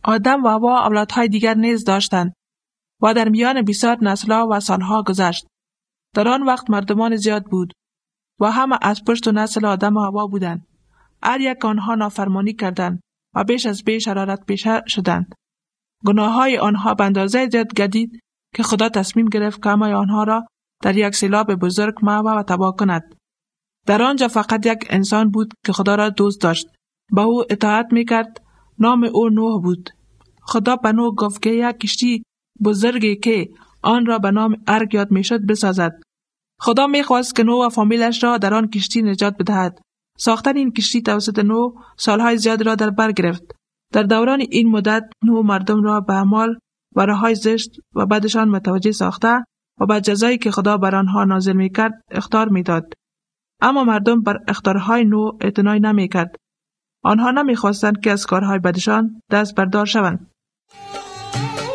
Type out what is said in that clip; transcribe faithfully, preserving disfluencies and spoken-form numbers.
آدم و حوا اولادهای دیگر نیز داشتند و در میان بسیار نسل‌ها و سالها گذشت. در آن وقت مردمان زیاد بود و همه از پشت و نسل آدم و حوا بودند. هر یک آنها نافرمانی کردند و بیش از بیش شرارت پیشه شدند. گناههای آنها به اندازه زیاد گردید که خدا تصمیم گرفت که همه آنها را در یک سیلاب بزرگ محو و تباه کند. در آنجا فقط یک انسان بود که خدا را دوست داشت. به او اطاعت میکرد. نام او نوح بود. خدا به نوح گفت که یک کشتی بزرگی که آن را به نام ارگ یاد میشد بسازد. خدا میخواست که نوح و فامیلش را در آن کشتی نجات بدهد. ساختن این کشتی توسط نوح سالهای زیاد را در بر گرفت. در دوران این مدت نوح مردم را به اعمال و راههای زشت و بدشان متوجه ساخته و به جزایی که خدا بر آنها نازل میکرد اخطار میداد. اما مردم بر اخطارهای نوح اعتنا نمیکرد. آنها نمیخواستند که از کارهای بدشان دست بردار شوند.